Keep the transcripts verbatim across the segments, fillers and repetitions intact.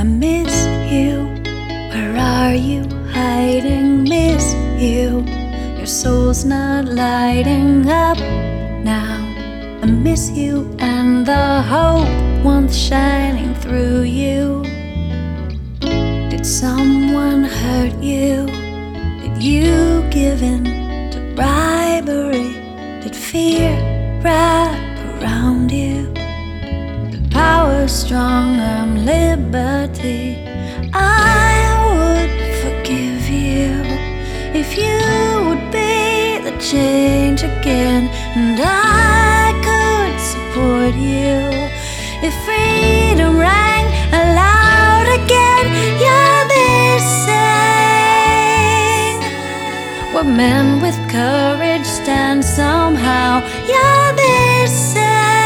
I miss you. Where are you hiding? Miss you. Your soul's not lighting up now. I miss you and the hope once shining through you. Did someone hurt you? Did you give in to bribery? Did fear wrap around you? Did power strong arm liberty? I would forgive you if you would be the change again, and I could support you if freedom rang aloud again. You're missing where men with courage stand somehow. You're missing.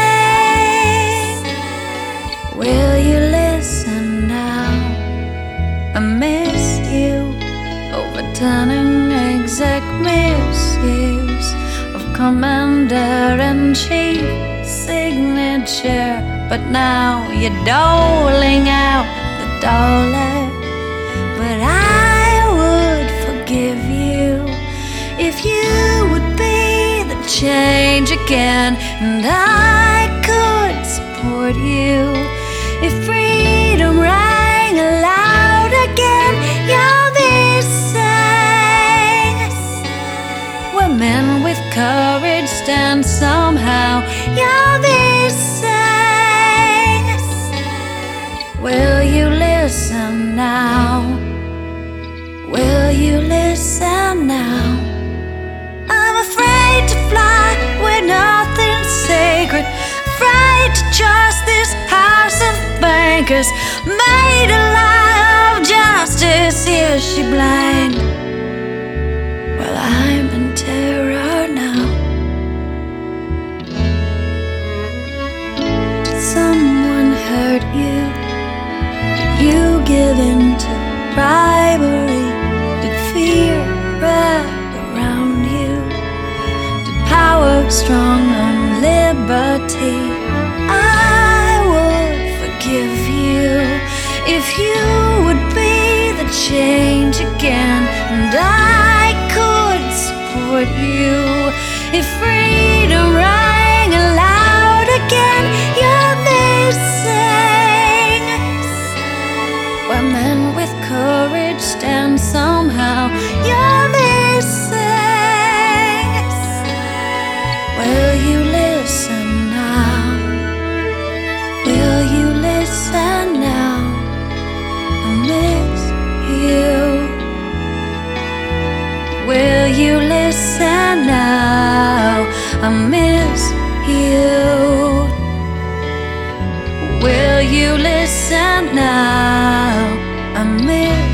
Will you listen now? I miss you. Overturning exec misuse of commander-in-chief signature. But now you're doling out the dollar. But I would forgive you if you would be the change again, and I could support you if freedom rang aloud again. You're missing where men with courage stand somehow. You're missing. Will you listen now? Will you listen now? I'm afraid to fly where nothing's sacred, afraid to trust this house of bankers, made a lie of justice. Is she blind? Well, I'm in terror now. Did someone hurt you? Did you give in to bribery? Did fear wrap around you? Did power strong on liberty? I would forgive you if you would be the change again, and I could support you if freedom rang aloud again. You're missing where men with courage stand somehow. You're missing. Will you listen now? Will you listen now? I miss you. Will you listen now? I miss you. Will you listen now? I miss